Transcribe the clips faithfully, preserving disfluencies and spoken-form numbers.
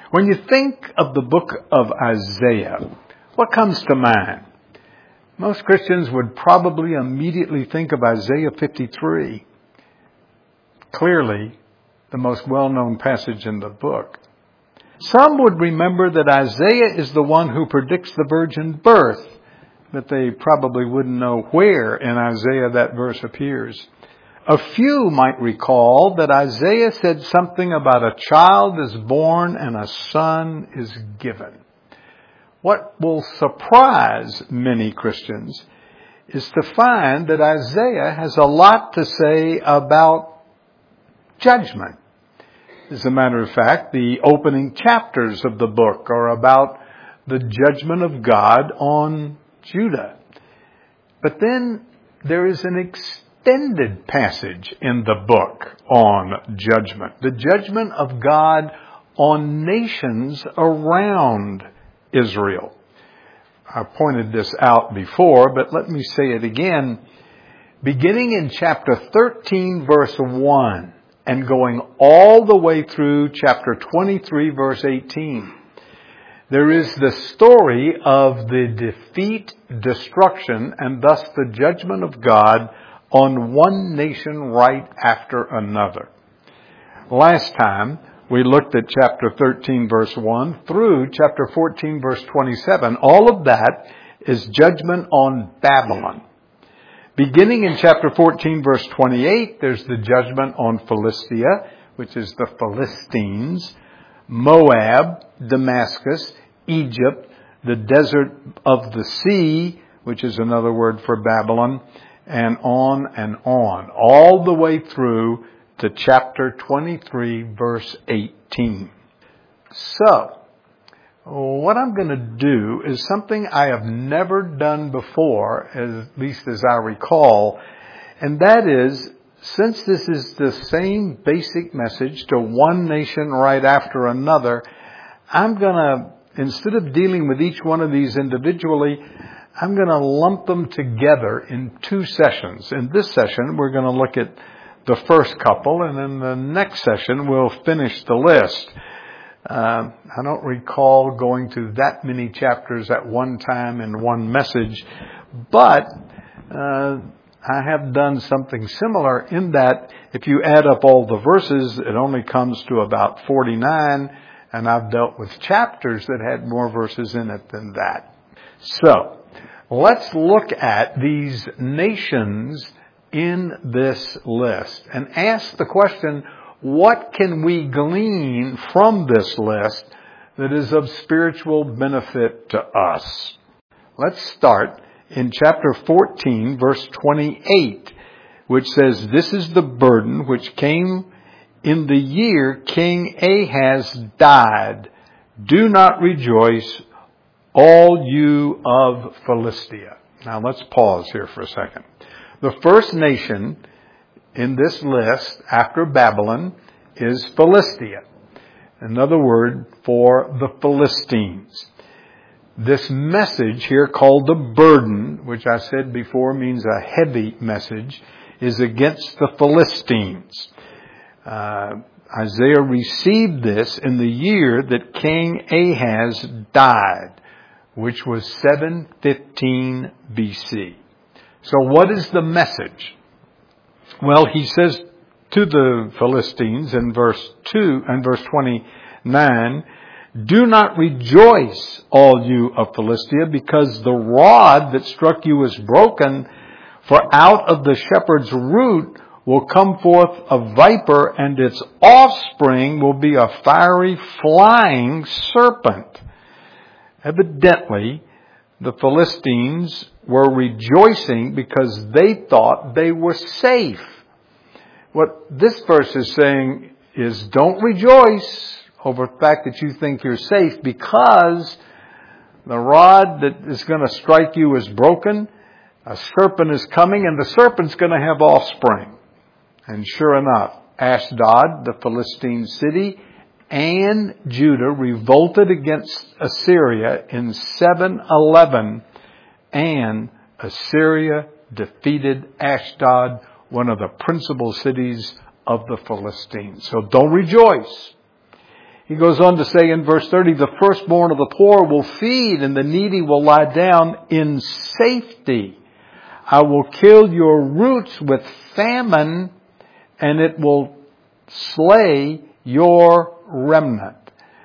When you think of the book of Isaiah, what comes to mind? Most Christians would probably immediately think of Isaiah fifty-three. Clearly, the most well-known passage in the book. Some would remember that Isaiah is the one who predicts the virgin birth, but they probably wouldn't know where in Isaiah that verse appears. A few might recall that Isaiah said something about a child is born and a son is given. What will surprise many Christians is to find that Isaiah has a lot to say about judgment. As a matter of fact, the opening chapters of the book are about the judgment of God on Judah. But then there is an extended passage in the book on judgment. The judgment of God on nations around Israel. I pointed this out before, but let me say it again. Beginning in chapter thirteen, verse one, and going all the way through chapter twenty-three, verse eighteen, there is the story of the defeat, destruction, and thus the judgment of God on one nation right after another. Last time, we looked at chapter thirteen, verse one, through chapter fourteen, verse twenty-seven. All of that is judgment on Babylon. Beginning in chapter fourteen, verse twenty-eight, there's the judgment on Philistia, which is the Philistines, Moab, Damascus, Egypt, the desert of the sea, which is another word for Babylon, and on and on, all the way through to chapter twenty-three, verse eighteen. So, what I'm going to do is something I have never done before, at least as I recall, and that is, since this is the same basic message to one nation right after another, I'm going to, instead of dealing with each one of these individually, I'm going to lump them together in two sessions. In this session, we're going to look at the first couple, and in the next session, we'll finish the list. Uh, I don't recall going through that many chapters at one time in one message, but uh, I have done something similar in that if you add up all the verses, it only comes to about forty-nine, and I've dealt with chapters that had more verses in it than that. So, let's look at these nations in this list and ask the question, what can we glean from this list that is of spiritual benefit to us? Let's start in chapter fourteen, verse twenty-eight, which says, "This is the burden which came in the year King Ahaz died. Do not rejoice, all you of Philistia." Now let's pause here for a second. The first nation in this list after Babylon is Philistia. Another word for the Philistines. This message here called the burden, which I said before means a heavy message, is against the Philistines. Uh, Isaiah received this in the year that King Ahaz died, which was seven fifteen B C. So what is the message? Well, he says to the Philistines in verse two and verse twenty-nine, "Do not rejoice, all you of Philistia, because the rod that struck you is broken, for out of the shepherd's root will come forth a viper, and its offspring will be a fiery flying serpent." Evidently, the Philistines were rejoicing because they thought they were safe. What this verse is saying is, don't rejoice over the fact that you think you're safe, because the rod that is going to strike you is broken, a serpent is coming, and the serpent's going to have offspring. And sure enough, Ashdod, the Philistine city, and Judah revolted against Assyria in seven eleven, and Assyria defeated Ashdod, one of the principal cities of the Philistines. So don't rejoice. He goes on to say in verse thirty, the firstborn of the poor will feed and the needy will lie down in safety. I will kill your roots with famine and it will slay your remnant.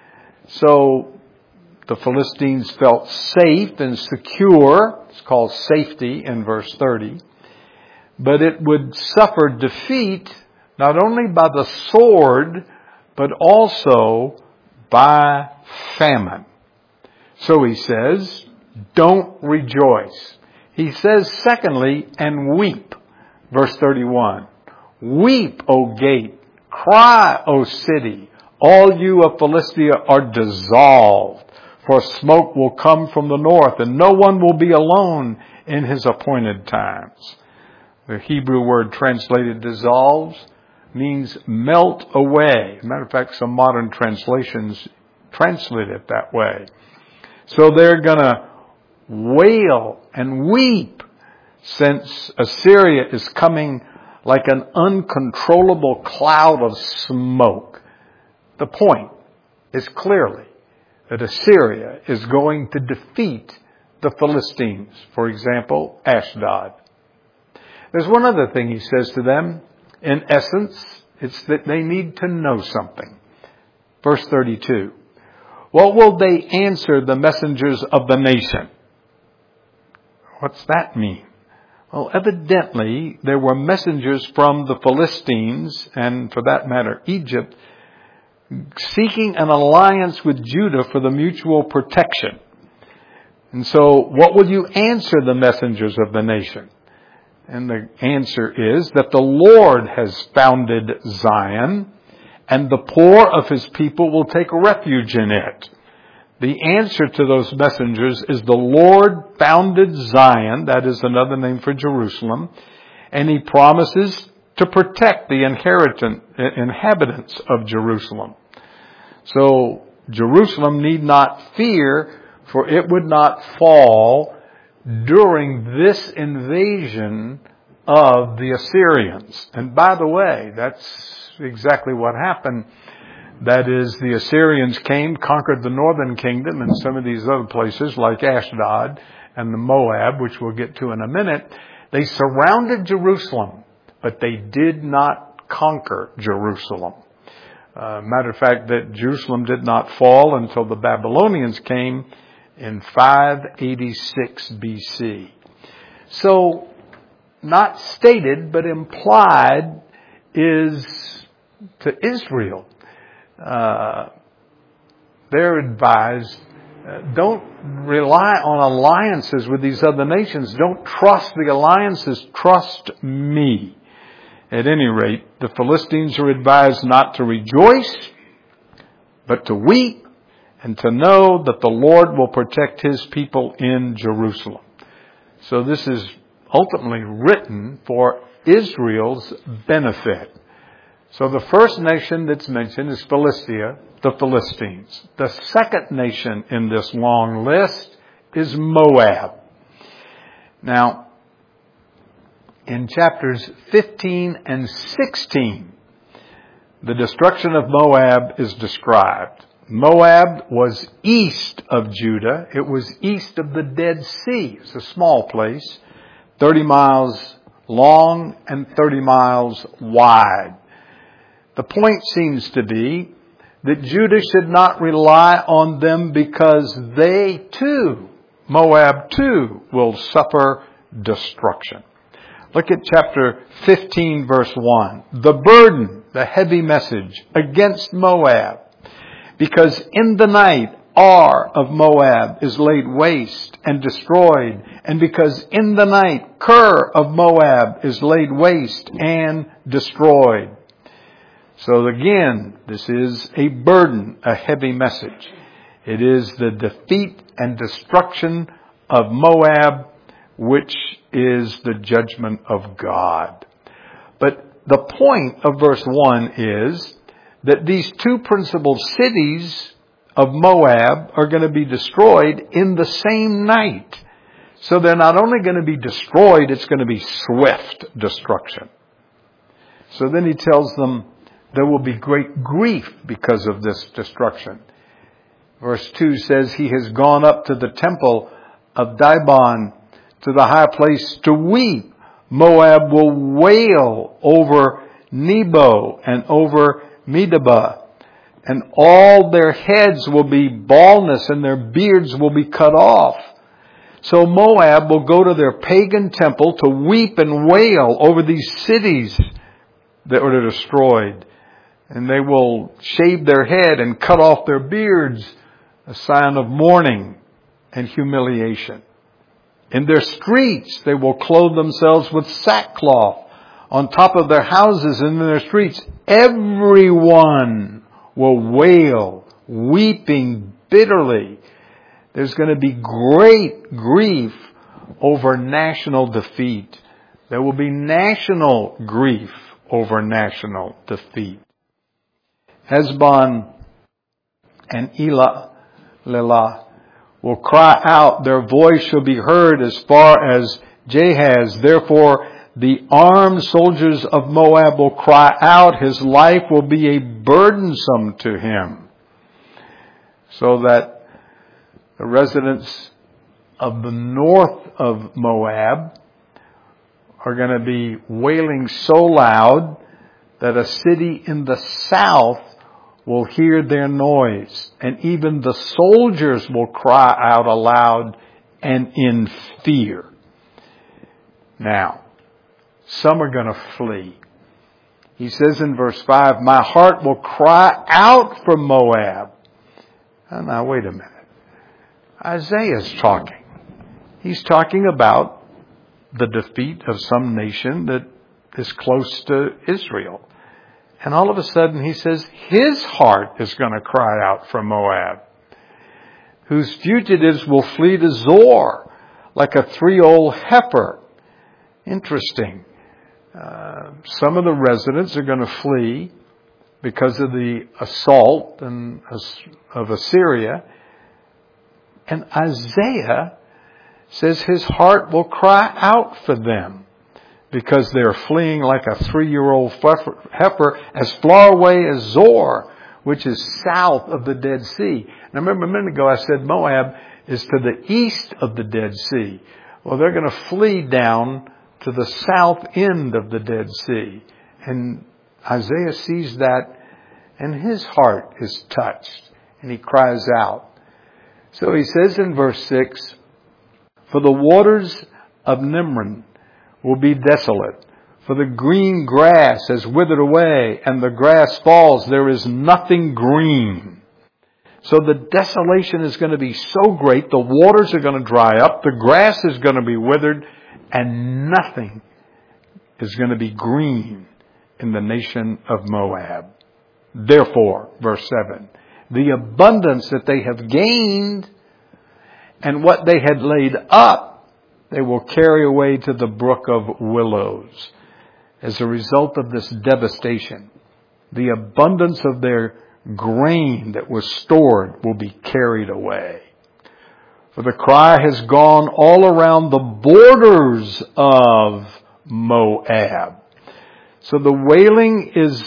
So the Philistines felt safe and secure. It's called safety in verse thirty. But it would suffer defeat not only by the sword, but also by famine. So he says, don't rejoice. He says, secondly, and weep. Verse thirty-one. Weep, O gate. Cry, O city. All you of Philistia are dissolved. For smoke will come from the north, and no one will be alone in his appointed times. The Hebrew word translated dissolves means melt away. As a matter of fact, some modern translations translate it that way. So they're going to wail and weep since Assyria is coming like an uncontrollable cloud of smoke. The point is clearly that Assyria is going to defeat the Philistines. For example, Ashdod. There's one other thing he says to them. In essence, it's that they need to know something. Verse thirty-two. What will they answer the messengers of the nation? What's that mean? Well, evidently, there were messengers from the Philistines, and for that matter, Egypt, seeking an alliance with Judah for the mutual protection. And so, what will you answer the messengers of the nation? And the answer is that the Lord has founded Zion, and the poor of his people will take refuge in it. The answer to those messengers is the Lord founded Zion, that is another name for Jerusalem, and he promises to protect the inhabitants of Jerusalem. So Jerusalem need not fear, for it would not fall during this invasion of the Assyrians. And by the way, that's exactly what happened. That is, the Assyrians came, conquered the northern kingdom and some of these other places like Ashdod and the Moab, which we'll get to in a minute. They surrounded Jerusalem, but they did not conquer Jerusalem. Uh, matter of fact, that Jerusalem did not fall until the Babylonians came in five eighty-six B C. So, not stated, but implied is to Israel. Uh, they're advised, uh, don't rely on alliances with these other nations. Don't trust the alliances. Trust me. At any rate, the Philistines are advised not to rejoice, but to weep and to know that the Lord will protect his people in Jerusalem. So this is ultimately written for Israel's benefit. So the first nation that's mentioned is Philistia, the Philistines. The second nation in this long list is Moab. Now, in chapters fifteen and sixteen, the destruction of Moab is described. Moab was east of Judah. It was east of the Dead Sea. It's a small place, thirty miles long and thirty miles wide. The point seems to be that Judah should not rely on them because they too, Moab too, will suffer destruction. Look at chapter fifteen, verse one. The burden, the heavy message against Moab. Because in the night, Ar of Moab is laid waste and destroyed. And because in the night, Ker of Moab is laid waste and destroyed. So again, this is a burden, a heavy message. It is the defeat and destruction of Moab, which is the judgment of God. But the point of verse one is that these two principal cities of Moab are going to be destroyed in the same night. So they're not only going to be destroyed, it's going to be swift destruction. So then he tells them there will be great grief because of this destruction. Verse two says, he has gone up to the temple of Dibon, to the high place to weep. Moab will wail over Nebo and over Medeba, and all their heads will be baldness and their beards will be cut off. So Moab will go to their pagan temple to weep and wail over these cities that were destroyed. And they will shave their head and cut off their beards, a sign of mourning and humiliation. In their streets, they will clothe themselves with sackcloth. On top of their houses and in their streets, everyone will wail, weeping bitterly. There's going to be great grief over national defeat. There will be national grief over national defeat. Hezbon and Elah, Lelah, will cry out. Their voice shall be heard as far as Jahaz. Therefore, the armed soldiers of Moab will cry out. His life will be a burdensome to him. So that the residents of the north of Moab are going to be wailing so loud that a city in the south will hear their noise. And even the soldiers will cry out aloud and in fear. Now, some are going to flee. He says in verse five, my heart will cry out for Moab. Oh, now, wait a minute. Isaiah's talking. He's talking about the defeat of some nation that is close to Israel. And all of a sudden he says his heart is going to cry out for Moab, whose fugitives will flee to Zor like a three-year-old heifer. Interesting. Uh, some of the residents are going to flee because of the assault and, of Assyria. And Isaiah says his heart will cry out for them because they're fleeing like a three-year-old heifer as far away as Zor, which is south of the Dead Sea. Now remember a minute ago I said Moab is to the east of the Dead Sea. Well, they're going to flee down to the south end of the Dead Sea. And Isaiah sees that and his heart is touched and he cries out. So he says in verse six, for the waters of Nimrim will be desolate, for the green grass has withered away, and the grass falls. There is nothing green. So the desolation is going to be so great, the waters are going to dry up, the grass is going to be withered, and nothing is going to be green in the nation of Moab. Therefore, verse seven, the abundance that they have gained and what they had laid up, they will carry away to the brook of willows. As a result of this devastation, the abundance of their grain that was stored will be carried away. For the cry has gone all around the borders of Moab. So the wailing is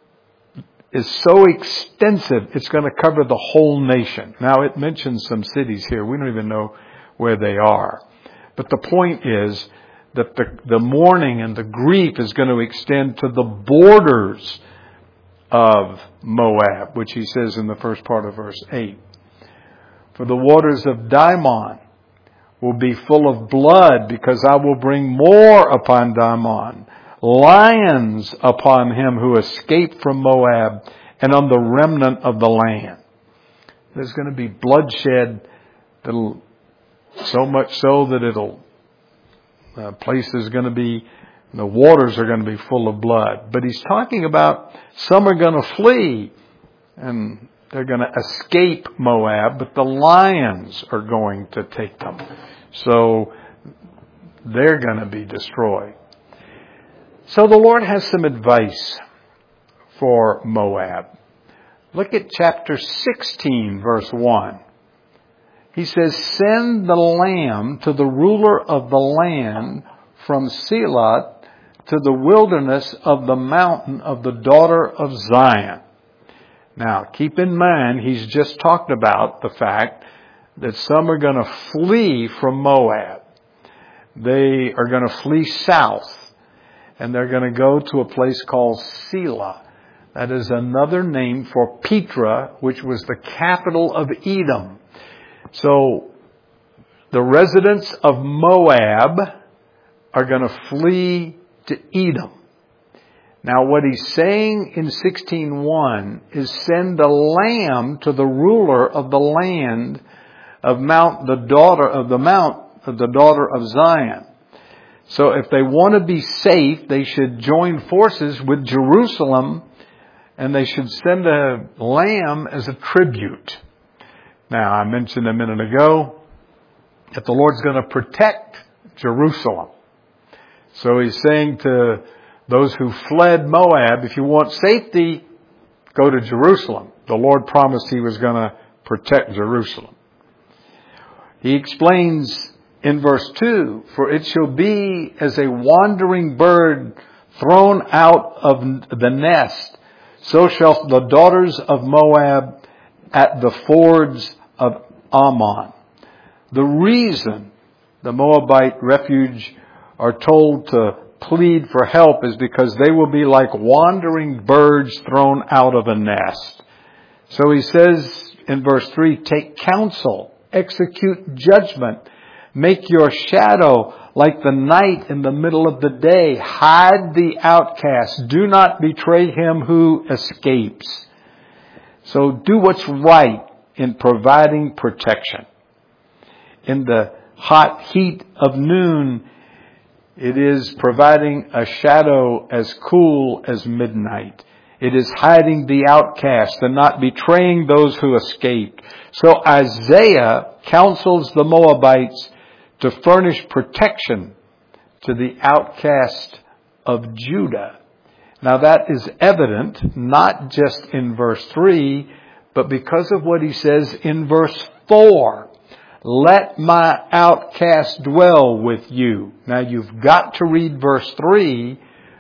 is so extensive, it's going to cover the whole nation. Now, it mentions some cities here. We don't even know where they are. But the point is that the, the mourning and the grief is going to extend to the borders of Moab, which he says in the first part of verse eight. For the waters of Dimon will be full of blood, because I will bring more upon Dimon, lions upon him who escaped from Moab, and on the remnant of the land. There's going to be bloodshed that'll, so much so that it'll, uh, place is going to be, the waters are going to be full of blood. But he's talking about some are going to flee and they're going to escape Moab, but the lions are going to take them. So they're going to be destroyed. So the Lord has some advice for Moab. Look at chapter sixteen, verse one. He says, send the lamb to the ruler of the land from Selah to the wilderness of the mountain of the daughter of Zion. Now, keep in mind, he's just talked about the fact that some are going to flee from Moab. They are going to flee south, and they're going to go to a place called Selah. That is another name for Petra, which was the capital of Edom. So, the residents of Moab are going to flee to Edom. Now, what he's saying in sixteen one is send a lamb to the ruler of the land of Mount, the daughter of the Mount of the daughter of Zion. So if they want to be safe, they should join forces with Jerusalem, and they should send a lamb as a tribute. Now, I mentioned a minute ago that the Lord's going to protect Jerusalem. So he's saying to those who fled Moab, if you want safety, go to Jerusalem. The Lord promised he was going to protect Jerusalem. He explains in verse two, for it shall be as a wandering bird thrown out of the nest, so shall the daughters of Moab at the fords of Ammon. The reason the Moabite refuge are told to plead for help is because they will be like wandering birds thrown out of a nest. So he says in verse three, take counsel, execute judgment, make your shadow like the night in the middle of the day, hide the outcast, do not betray him who escapes. So do what's right in providing protection. In the hot heat of noon, it is providing a shadow as cool as midnight. It is hiding the outcast and not betraying those who escaped. So Isaiah counsels the Moabites to furnish protection to the outcast of Judah. Now that is evident not just in verse three, but because of what he says in verse four. Let my outcast dwell with you. Now you've got to read verse three,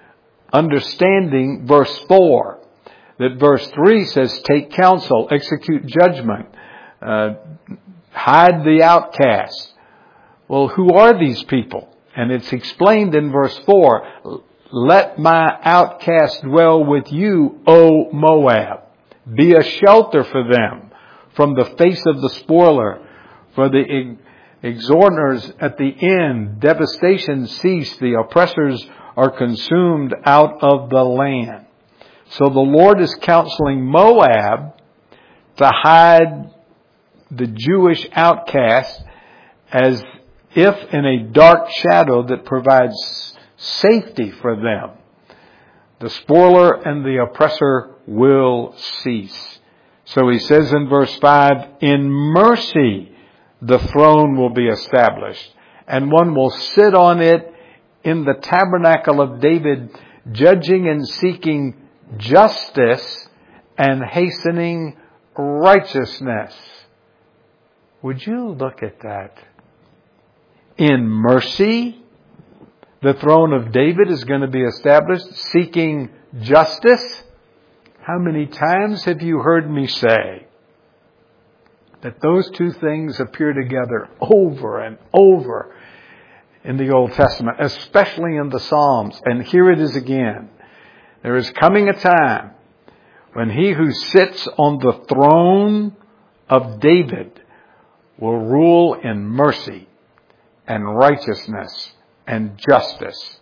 understanding verse four. That verse three says, take counsel, execute judgment, uh, hide the outcast. Well, who are these people? And it's explained in verse four. Let my outcast dwell with you, O Moab. Be a shelter for them from the face of the spoiler. For the exhorters at the end, devastation ceased. The oppressors are consumed out of the land. So the Lord is counseling Moab to hide the Jewish outcast as if in a dark shadow that provides safety for them. The spoiler and the oppressor will cease. So he says in verse five, in mercy the throne will be established, and one will sit on it in the tabernacle of David, judging and seeking justice and hastening righteousness. Would you look at that? In mercy, the throne of David is going to be established, seeking justice. How many times have you heard me say that those two things appear together over and over in the Old Testament, especially in the Psalms? And here it is again. There is coming a time when he who sits on the throne of David will rule in mercy and righteousness and justice.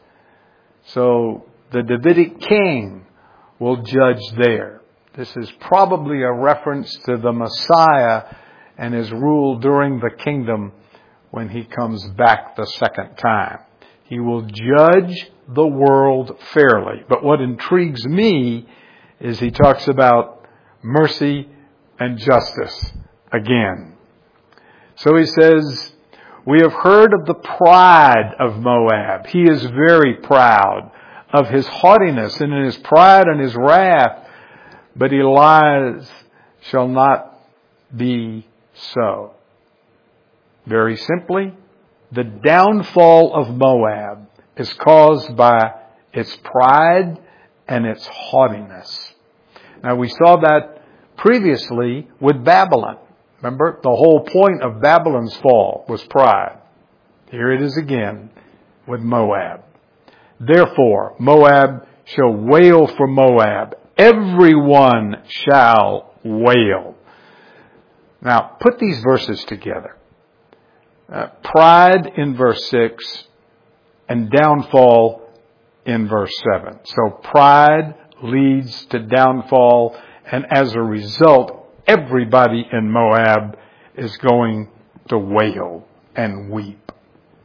So the Davidic king will judge there. This is probably a reference to the Messiah and his rule during the kingdom when he comes back the second time. He will judge the world fairly. But what intrigues me is he talks about mercy and justice again. So he says, we have heard of the pride of Moab. He is very proud of his haughtiness and in his pride and his wrath. But Elias shall not be so. Very simply, the downfall of Moab is caused by It's pride and it's haughtiness. Now we saw that previously with Babylon. Remember, the whole point of Babylon's fall was pride. Here it is again with Moab. Therefore, Moab shall wail for Moab. Everyone shall wail. Now, put these verses together. Uh, pride in verse six and downfall in verse seven. So pride leads to downfall, and as a result, everybody in Moab is going to wail and weep.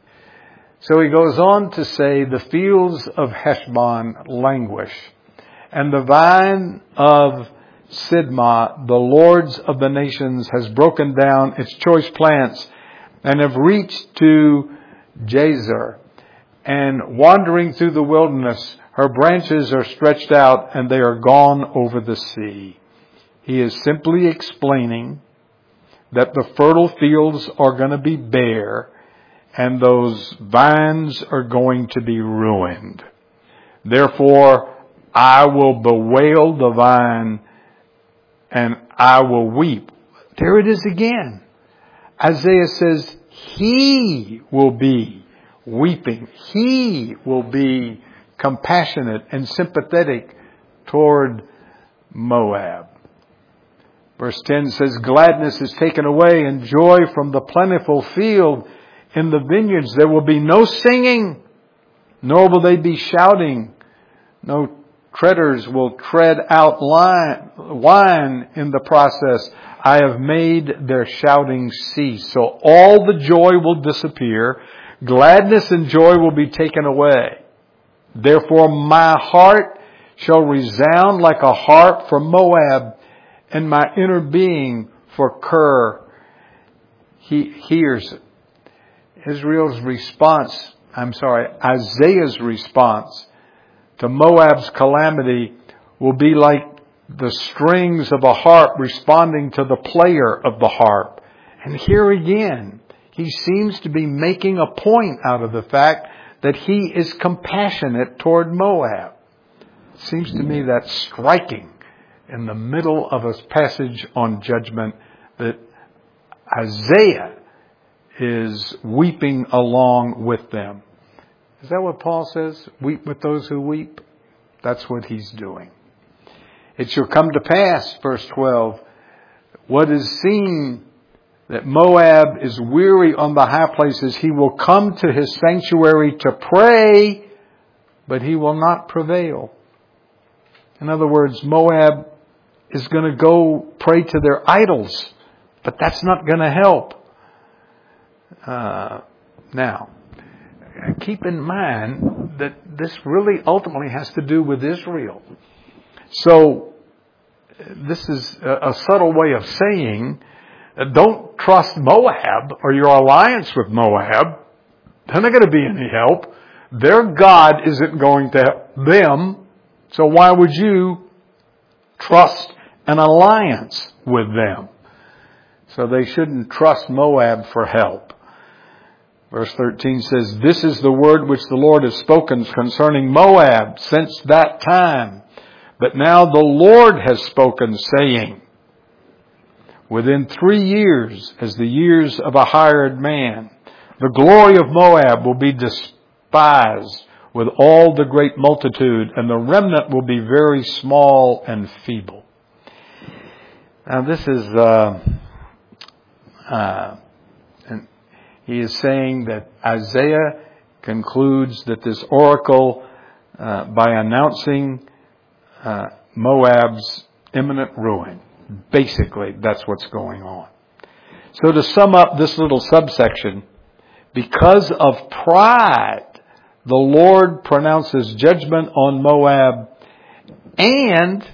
So he goes on to say, the fields of Heshbon languish, and the vine of Sidma, the lords of the nations, has broken down its choice plants and have reached to Jazer. And wandering through the wilderness, her branches are stretched out and they are gone over the sea. He is simply explaining that the fertile fields are going to be bare and those vines are going to be ruined. Therefore, I will bewail the vine and I will weep. There it is again. Isaiah says he will be weeping. He will be compassionate and sympathetic toward Moab. Verse ten says, gladness is taken away and joy from the plentiful field. In the vineyards there will be no singing, nor will they be shouting. No treaders will tread out wine in the process. I have made their shouting cease. So all the joy will disappear. Gladness and joy will be taken away. Therefore my heart shall resound like a harp for Moab, and my inner being for Kir. He hears it. Israel's response, I'm sorry, Isaiah's response to Moab's calamity will be like the strings of a harp responding to the player of the harp. And here again, he seems to be making a point out of the fact that he is compassionate toward Moab. It seems to me that's striking in the middle of a passage on judgment, that Isaiah is weeping along with them. Is that what Paul says? Weep with those who weep? That's what he's doing. It shall come to pass, verse twelve, what is seen that Moab is weary on the high places. He will come to his sanctuary to pray, but he will not prevail. In other words, Moab is going to go pray to their idols, but that's not going to help. Uh, now, keep in mind that this really ultimately has to do with Israel. So, this is a, a subtle way of saying, uh, don't trust Moab or your alliance with Moab. They're not going to be any help. Their God isn't going to help them. So why would you trust an alliance with them? So they shouldn't trust Moab for help. Verse thirteen says, this is the word which the Lord has spoken concerning Moab since that time. But now the Lord has spoken, saying, within three years, as the years of a hired man, the glory of Moab will be despised with all the great multitude, and the remnant will be very small and feeble. Now this is, uh, uh, and he is saying that Isaiah concludes that this oracle, uh, by announcing uh, Moab's imminent ruin. Basically, that's what's going on. So to sum up this little subsection, because of pride, the Lord pronounces judgment on Moab, and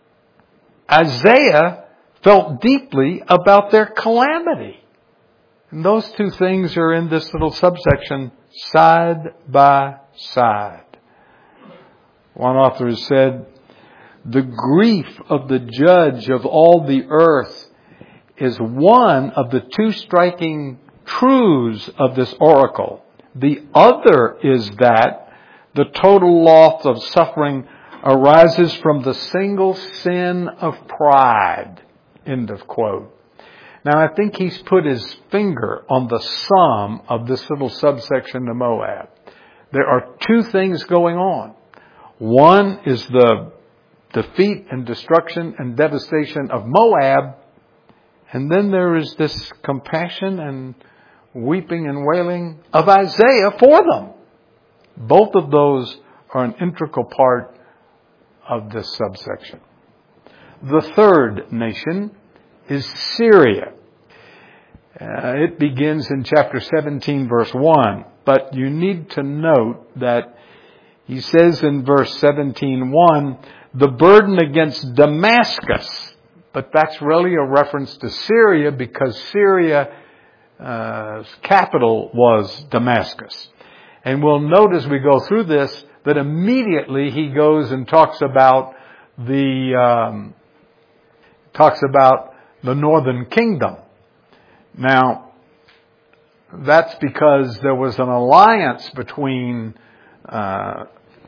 Isaiah felt deeply about their calamity. And those two things are in this little subsection, side by side. One author has said, the grief of the judge of all the earth is one of the two striking truths of this oracle. The other is that The total loss of suffering arises from the single sin of pride. End of quote. Now I think he's put his finger on the sum of this little subsection to Moab. There are two things going on. One is the defeat and destruction and devastation of Moab. And then there is this compassion and weeping and wailing of Isaiah for them. Both of those are an integral part of this subsection. The third nation is Syria. Uh, it begins in chapter seventeen, verse one. But you need to note that he says in verse seventeen one, the burden against Damascus. But that's really a reference to Syria because Syria's uh, capital was Damascus. And we'll note as we go through this that immediately he goes and talks about the um, talks about the northern kingdom. Now, that's because there was an alliance between uh,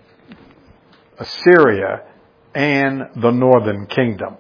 Assyria and the northern kingdom.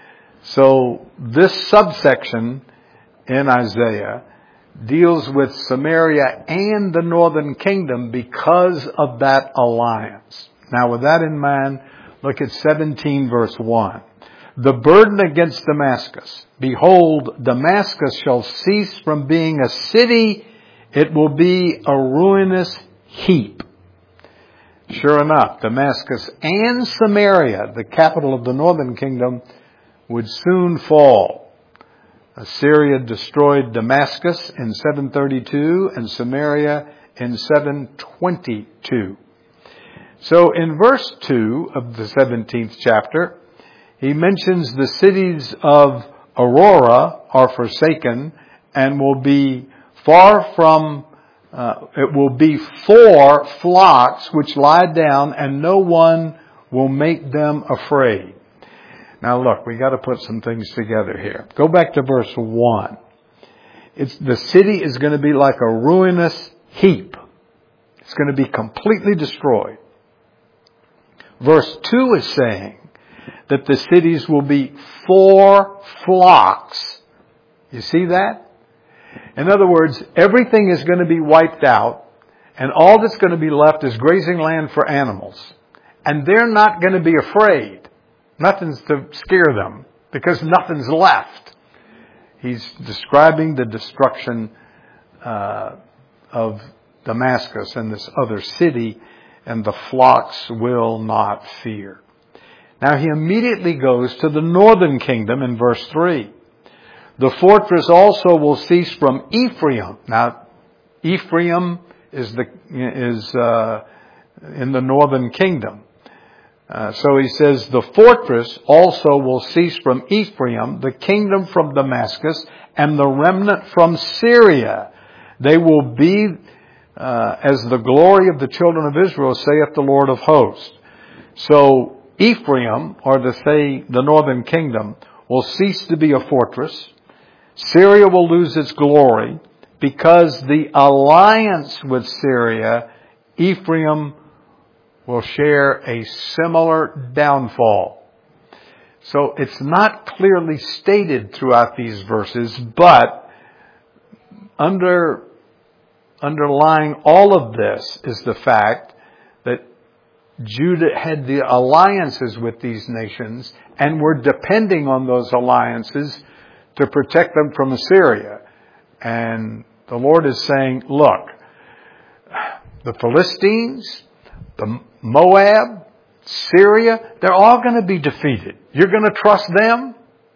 So this subsection in Isaiah deals with Samaria and the northern kingdom because of that alliance. Now with that in mind, look at seventeen verse one. The burden against Damascus. Behold, Damascus shall cease from being a city. It will be a ruinous heap. Sure enough, Damascus and Samaria, the capital of the northern kingdom, would soon fall. Assyria destroyed Damascus in seven thirty-two and Samaria in seven twenty-two. So in verse two of the seventeenth chapter, he mentions the cities of Aurora are forsaken and will be far from, uh, it will be for flocks which lie down and no one will make them afraid. Now look, we got to put some things together here. Go back to verse one. It's, the city is going to be like a ruinous heap. It's going to be completely destroyed. Verse two is saying that the cities will be for flocks. You see that? In other words, everything is going to be wiped out and all that's going to be left is grazing land for animals. And they're not going to be afraid. Nothing's to scare them because nothing's left. He's describing the destruction uh, of Damascus and this other city, and the flocks will not fear. Now he immediately goes to the northern kingdom in verse three. The fortress also will cease from Ephraim. Now, Ephraim is the is uh, in the northern kingdom. Uh, so he says, the fortress also will cease from Ephraim, the kingdom from Damascus, and the remnant from Syria. They will be uh, as the glory of the children of Israel, saith the Lord of hosts. So Ephraim, or to say the northern kingdom, will cease to be a fortress. Syria will lose its glory because the alliance with Syria, Ephraim will share a similar downfall. So it's not clearly stated throughout these verses, but under, underlying all of this is the fact that Judah had the alliances with these nations and were depending on those alliances to protect them from Assyria. And the Lord is saying, look, the Philistines, the Moab, Syria, they're all going to be defeated. You're going to trust them?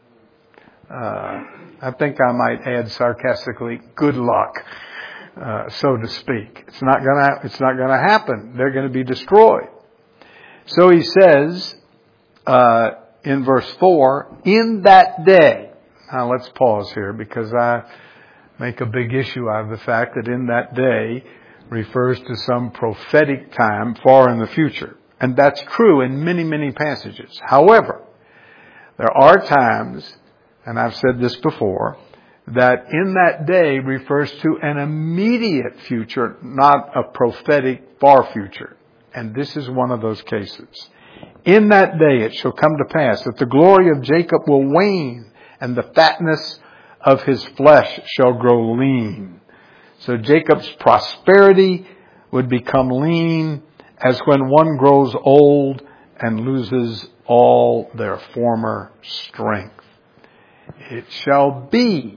Uh, I think I might add sarcastically, good luck, uh, so to speak. It's not going to, it's not going to happen. They're going to be destroyed. So he says, uh, in verse four, in that day. Now let's pause here because I make a big issue out of the fact that in that day refers to some prophetic time far in the future. And that's true in many, many passages. However, there are times, and I've said this before, that in that day refers to an immediate future, not a prophetic far future. And this is one of those cases. In that day it shall come to pass that the glory of Jacob will wane, and the fatness of his flesh shall grow lean. So Jacob's prosperity would become lean as when one grows old and loses all their former strength. It shall be,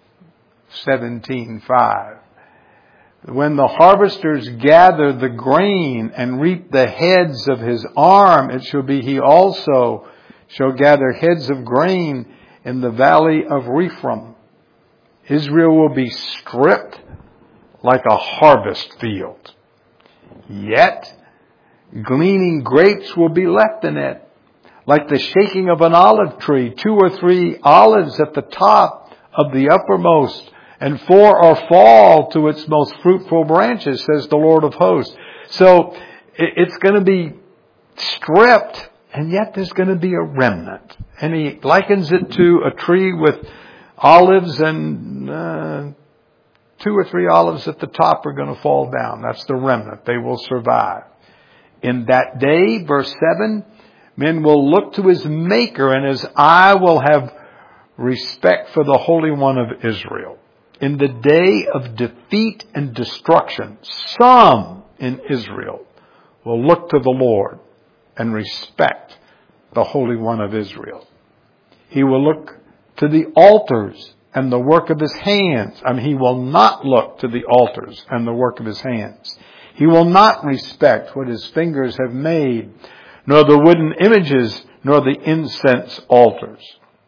seventeen five, when the harvesters gather the grain and reap the heads of his arm, it shall be he also shall gather heads of grain in the valley of Rephaim. Israel will be stripped like a harvest field. Yet, gleaning grapes will be left in it, like the shaking of an olive tree, two or three olives at the top of the uppermost, and four are fall to its most fruitful branches, says the Lord of hosts. So, it's going to be stripped, and yet there's going to be a remnant. And he likens it to a tree with olives, and uh, two or three olives at the top are going to fall down. That's the remnant. They will survive. In that day, verse seven, men will look to his Maker, and his eye will have respect for the Holy One of Israel. In the day of defeat and destruction, some in Israel will look to the Lord and respect the Holy One of Israel. He will look to the altars and the work of his hands. I mean, he will not look to the altars and the work of his hands. He will not respect what his fingers have made, nor the wooden images, nor the incense altars.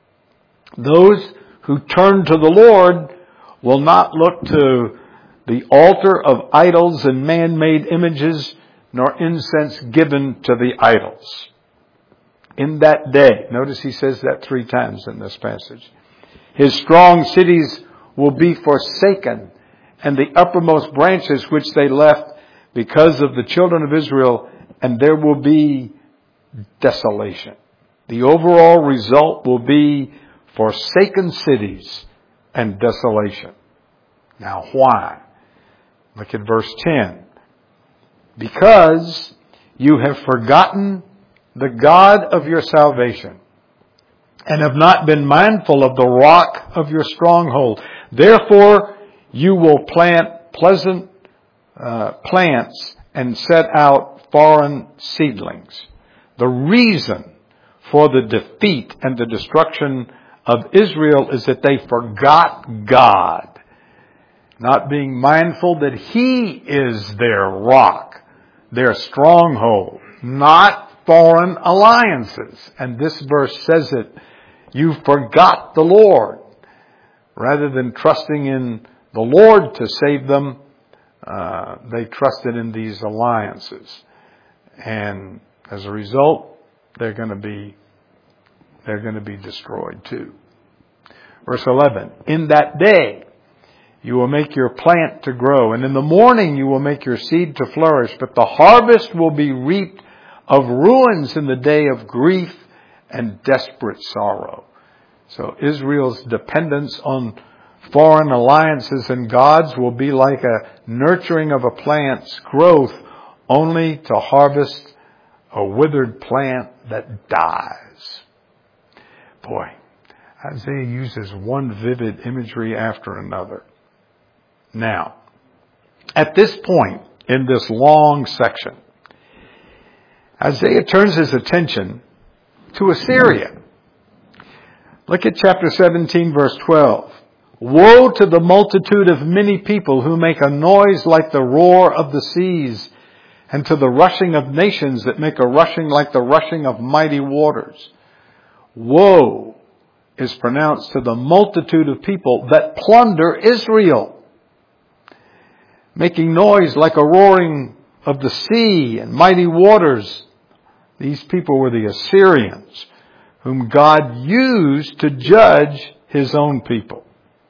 Those who turn to the Lord will not look to the altar of idols and man-made images, nor incense given to the idols. In that day, notice he says that three times in this passage, his strong cities will be forsaken, and the uppermost branches which they left because of the children of Israel, and there will be desolation. The overall result will be forsaken cities and desolation. Now why? Look at verse ten. Because you have forgotten the God of your salvation, and have not been mindful of the rock of your stronghold. Therefore, you will plant pleasant uh, plants and set out foreign seedlings. The reason for the defeat and the destruction of Israel is that they forgot God, not being mindful that He is their rock, their stronghold, not foreign alliances. And this verse says it. You forgot the Lord. Rather than trusting in the Lord to save them, uh, they trusted in these alliances. And as a result, they're going to be, they're going to be destroyed too. Verse eleven, in that day you will make your plant to grow, and in the morning you will make your seed to flourish, but the harvest will be reaped of ruins in the day of grief and desperate sorrow. So Israel's dependence on foreign alliances and gods will be like a nurturing of a plant's growth, only to harvest a withered plant that dies. Boy, Isaiah uses one vivid imagery after another. Now, at this point in this long section, Isaiah turns his attention to Assyria. Look at chapter seventeen, verse twelve. Woe to the multitude of many people who make a noise like the roar of the seas, and to the rushing of nations that make a rushing like the rushing of mighty waters. Woe is pronounced to the multitude of people that plunder Israel, making noise like a roaring of the sea and mighty waters. These people were the Assyrians, whom God used to judge His own people.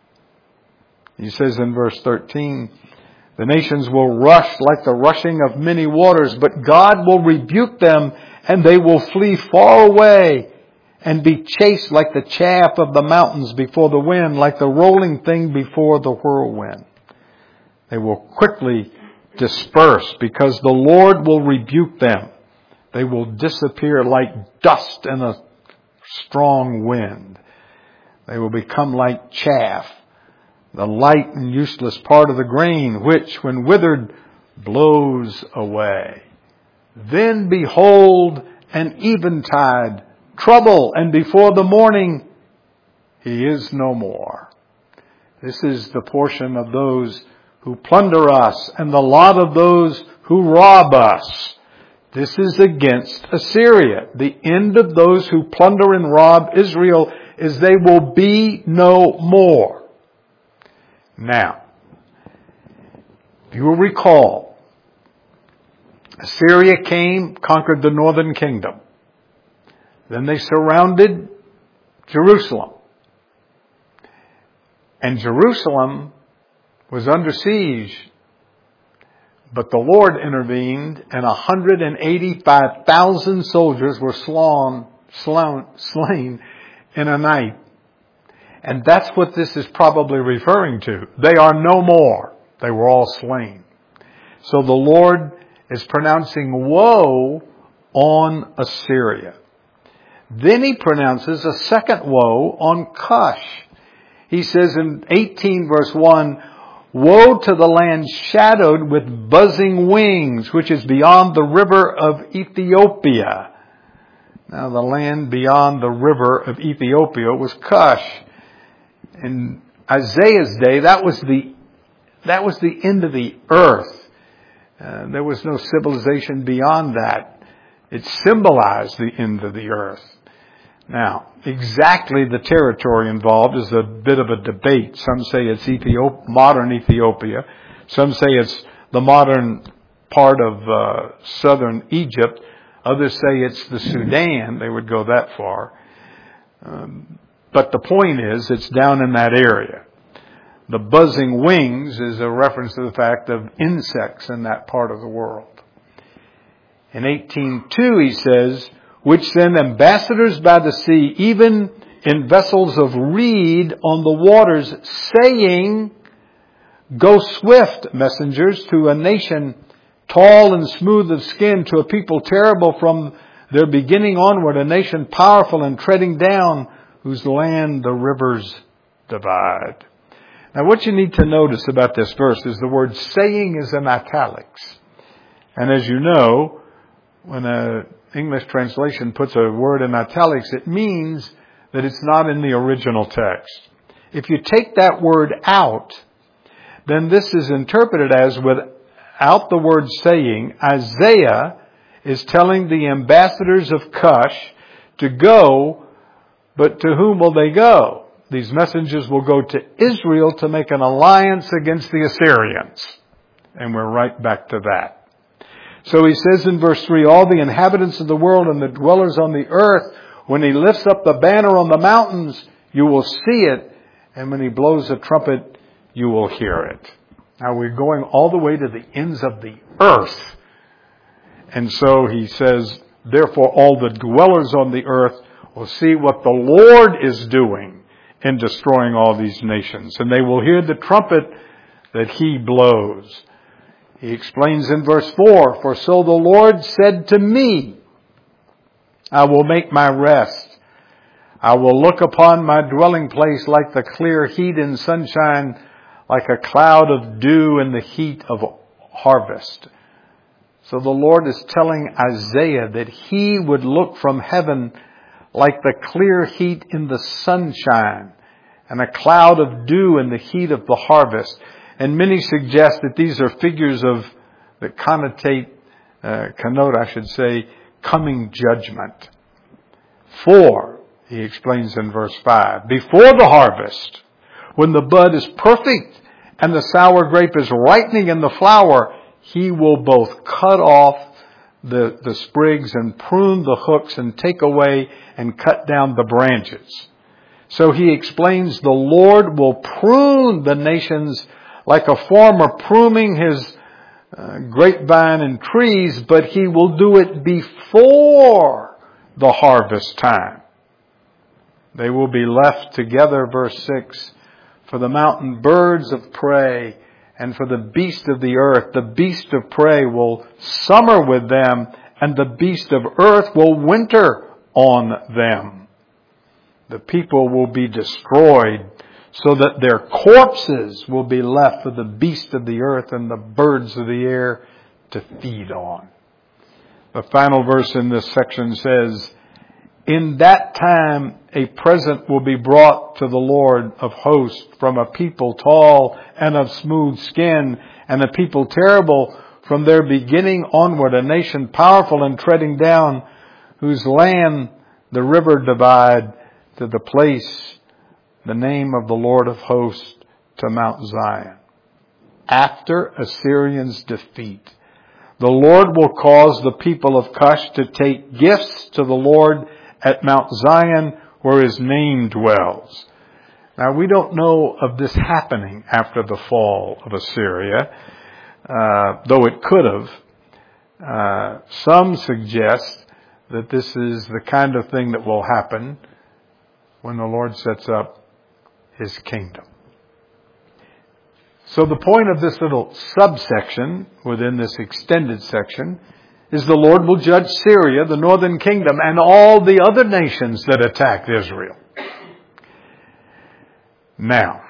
He says in verse thirteen, the nations will rush like the rushing of many waters, but God will rebuke them, and they will flee far away and be chased like the chaff of the mountains before the wind, like the rolling thing before the whirlwind. They will quickly disperse, because the Lord will rebuke them. They will disappear like dust in a strong wind. They will become like chaff, the light and useless part of the grain, which, when withered, blows away. Then behold, an eventide, trouble, and before the morning, he is no more. This is the portion of those who plunder us and the lot of those who rob us. This is against Assyria. The end of those who plunder and rob Israel is they will be no more. Now, if you will recall, Assyria came, conquered the northern kingdom. Then they surrounded Jerusalem. And Jerusalem was under siege. But the Lord intervened, and one hundred eighty-five thousand soldiers were slain, slain in a night. And that's what this is probably referring to. They are no more. They were all slain. So the Lord is pronouncing woe on Assyria. Then he pronounces a second woe on Cush. He says in eighteen verse one, woe to the land shadowed with buzzing wings, which is beyond the river of Ethiopia. Now the land beyond the river of Ethiopia was Cush. In Isaiah's day, that was the, that was the end of the earth. Uh, there was no civilization beyond that. It symbolized the end of the earth. Now, exactly the territory involved is a bit of a debate. Some say it's Ethiop- modern Ethiopia. Some say it's the modern part of uh, southern Egypt. Others say it's the Sudan. They would go that far. Um, but the point is, it's down in that area. The buzzing wings is a reference to the fact of insects in that part of the world. In eighteen two, he says, which send ambassadors by the sea, even in vessels of reed on the waters, saying, go swift, messengers, to a nation tall and smooth of skin, to a people terrible from their beginning onward, a nation powerful and treading down, whose land the rivers divide. Now what you need to notice about this verse is the word saying is in italics. And as you know, when a English translation puts a word in italics, it means that it's not in the original text. If you take that word out, then this is interpreted as, without the word saying, Isaiah is telling the ambassadors of Cush to go, but to whom will they go? These messengers will go to Israel to make an alliance against the Assyrians. And we're right back to that. So he says in verse three, all the inhabitants of the world and the dwellers on the earth, when he lifts up the banner on the mountains, you will see it. And when he blows a trumpet, you will hear it. Now we're going all the way to the ends of the earth. And so he says, therefore all the dwellers on the earth will see what the Lord is doing in destroying all these nations. And they will hear the trumpet that he blows. He explains in verse four, for so the Lord said to me, I will make my rest. I will look upon my dwelling place like the clear heat in sunshine, like a cloud of dew in the heat of harvest. So the Lord is telling Isaiah that he would look from heaven like the clear heat in the sunshine and a cloud of dew in the heat of the harvest. And many suggest that these are figures of that connotate, uh, connote, I should say, coming judgment. For, he explains in verse five, before the harvest, when the bud is perfect and the sour grape is ripening in the flower, he will both cut off the, the sprigs and prune the hooks and take away and cut down the branches. So he explains the Lord will prune the nations like a farmer pruning his uh, grapevine and trees, but he will do it before the harvest time. They will be left together, verse six, for the mountain birds of prey and for the beast of the earth. The beast of prey will summer with them, and the beast of earth will winter on them. The people will be destroyed, so that their corpses will be left for the beast of the earth and the birds of the air to feed on. The final verse in this section says, in that time a present will be brought to the Lord of hosts from a people tall and of smooth skin, and a people terrible from their beginning onward, a nation powerful and treading down, whose land the river divide to the place, the name of the Lord of hosts, to Mount Zion. After Assyrian's defeat, the Lord will cause the people of Cush to take gifts to the Lord at Mount Zion, where his name dwells. Now, we don't know of this happening after the fall of Assyria, uh, though it could have. Uh, some suggest that this is the kind of thing that will happen when the Lord sets up his kingdom. So the point of this little subsection within this extended section is the Lord will judge Syria, the northern kingdom, and all the other nations that attacked Israel. Now,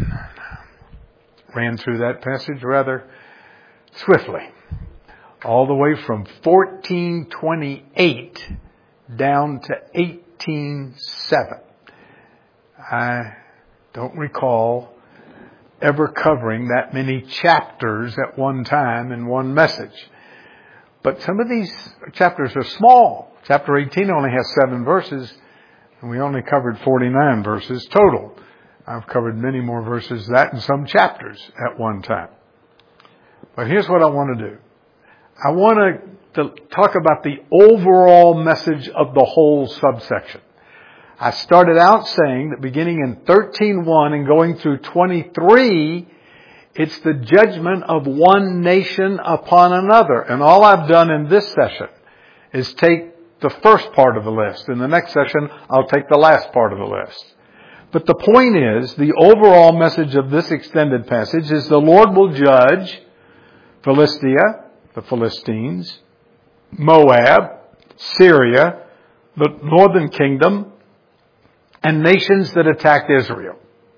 ran through that passage rather swiftly, all the way from fourteen twenty-eight down to eighteen seven. I don't recall ever covering that many chapters at one time in one message. But some of these chapters are small. Chapter eighteen only has seven verses, and we only covered forty-nine verses total. I've covered many more verses than that in some chapters at one time. But here's what I want to do. I want to talk about the overall message of the whole subsection. I started out saying that beginning in thirteen one and going through twenty-three, it's the judgment of one nation upon another. And all I've done in this session is take the first part of the list. In the next session, I'll take the last part of the list. But the point is, the overall message of this extended passage is the Lord will judge Philistia, the Philistines, Moab, Syria, the northern kingdom, and nations that attacked Israel.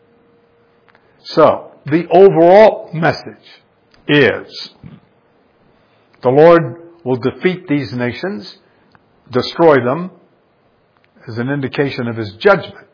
So, the overall message is the Lord will defeat these nations, destroy them, as an indication of his judgment.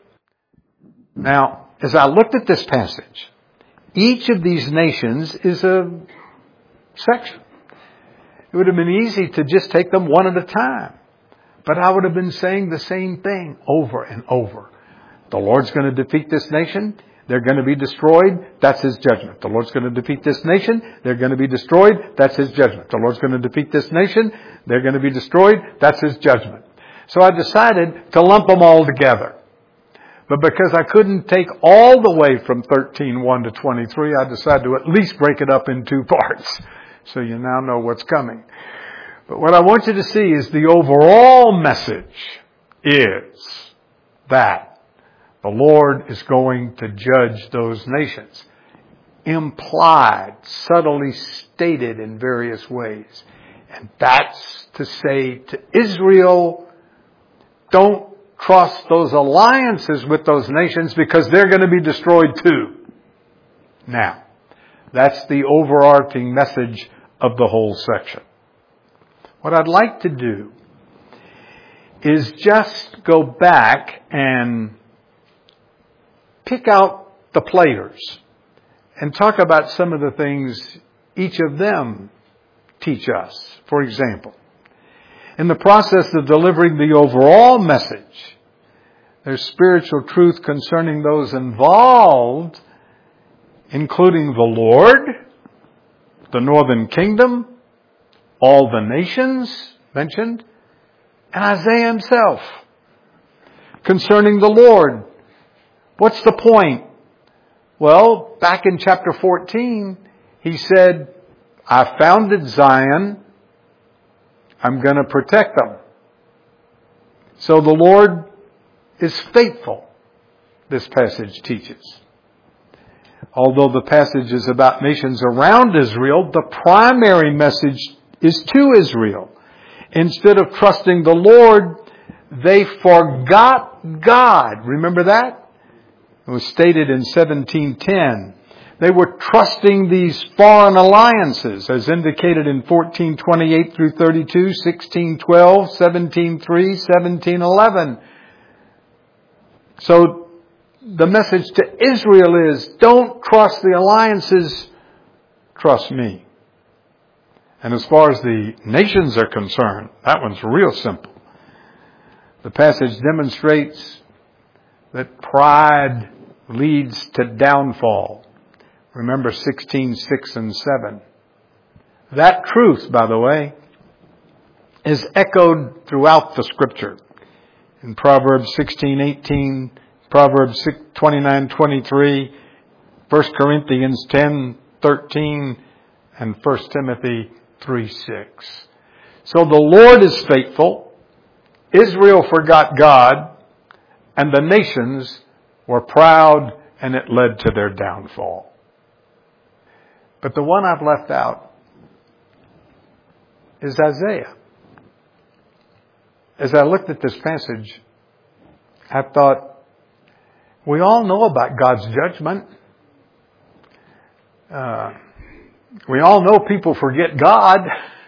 Now, as I looked at this passage, each of these nations is a section. It would have been easy to just take them one at a time. But I would have been saying the same thing over and over. The Lord's going to defeat this nation. They're going to be destroyed. That's his judgment. The Lord's going to defeat this nation. They're going to be destroyed. That's his judgment. The Lord's going to defeat this nation. They're going to be destroyed. That's his judgment. So I decided to lump them all together. But because I couldn't take all the way from thirteen one to twenty-three, I decided to at least break it up in two parts. So you now know what's coming. But what I want you to see is the overall message is that the Lord is going to judge those nations. Implied, subtly stated in various ways. And that's to say to Israel, don't trust those alliances with those nations because they're going to be destroyed too. Now, that's the overarching message of the whole section. What I'd like to do is just go back and pick out the players and talk about some of the things each of them teach us. For example, in the process of delivering the overall message, there's spiritual truth concerning those involved, including the Lord, the northern kingdom, all the nations mentioned, and Isaiah himself. Concerning the Lord, what's the point? Well, back in chapter fourteen, he said, I founded Zion. I'm going to protect them. So the Lord is faithful, this passage teaches. Although the passage is about nations around Israel, the primary message is to Israel. Instead of trusting the Lord, they forgot God. Remember that? It was stated in seventeen ten. They were trusting these foreign alliances, as indicated in fourteen twenty-eight through thirty-two, sixteen twelve, seventeen three, seventeen eleven. So the message to Israel is, don't trust the alliances, trust me. And as far as the nations are concerned, that one's real simple. The passage demonstrates that pride leads to downfall. Remember sixteen six and seven. That truth, by the way, is echoed throughout the Scripture. In Proverbs sixteen eighteen, Proverbs twenty-nine twenty-three, First Corinthians ten thirteen, and First Timothy three six. So the Lord is faithful. Israel forgot God, and the nations were proud, and it led to their downfall. But the one I've left out is Isaiah. As I looked at this passage, I thought, we all know about God's judgment. Uh, we all know people forget God.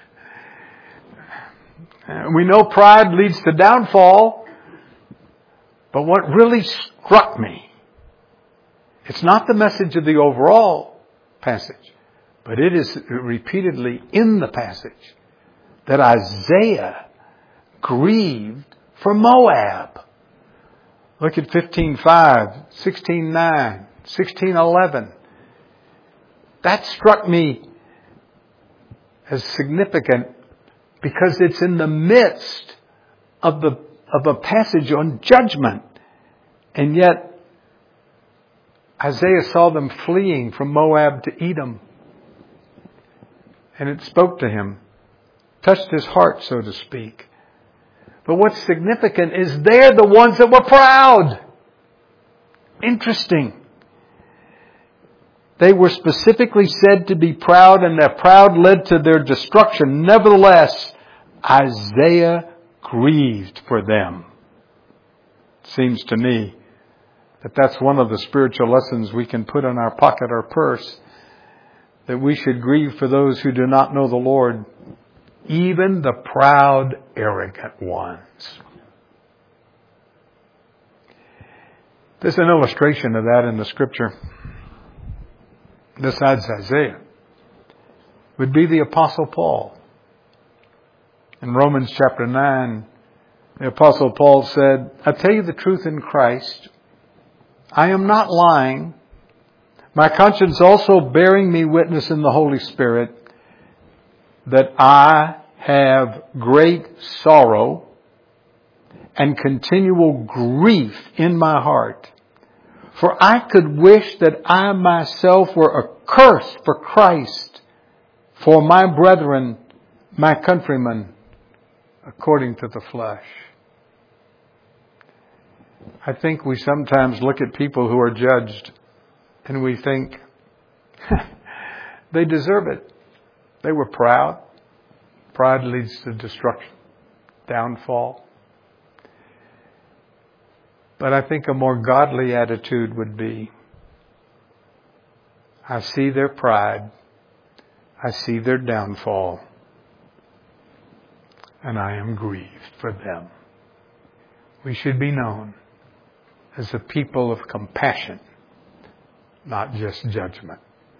We know pride leads to downfall. But what really struck me, it's not the message of the overall passage, but it is repeatedly in the passage that Isaiah grieved for Moab. Look at fifteen five, sixteen nine, sixteen eleven. That struck me as significant because it's in the midst of the of a passage on judgment. And yet Isaiah saw them fleeing from Moab to Edom. And it spoke to him, touched his heart, so to speak. But what's significant is they're the ones that were proud. Interesting. They were specifically said to be proud, and their proud led to their destruction. Nevertheless, Isaiah grieved for them. Seems to me that that's one of the spiritual lessons we can put in our pocket or purse, that we should grieve for those who do not know the Lord, even the proud, arrogant ones. There's an illustration of that in the Scripture, besides Isaiah, would be the Apostle Paul. In Romans chapter nine, the Apostle Paul said, I tell you the truth in Christ, I am not lying, my conscience also bearing me witness in the Holy Spirit, that I have great sorrow and continual grief in my heart. For I could wish that I myself were accursed for Christ, for my brethren, my countrymen, according to the flesh. I think we sometimes look at people who are judged and we think, they deserve it. They were proud. Pride leads to destruction, downfall. But I think a more godly attitude would be, I see their pride, I see their downfall, and I am grieved for them. We should be known as a people of compassion, not just judgment.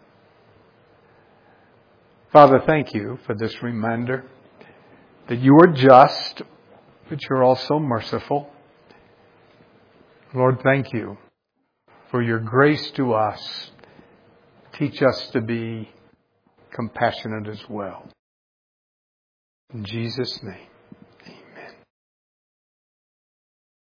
Father, thank you for this reminder that you are just, but you're also merciful. Lord, thank you for your grace to us. Teach us to be compassionate as well. In Jesus' name.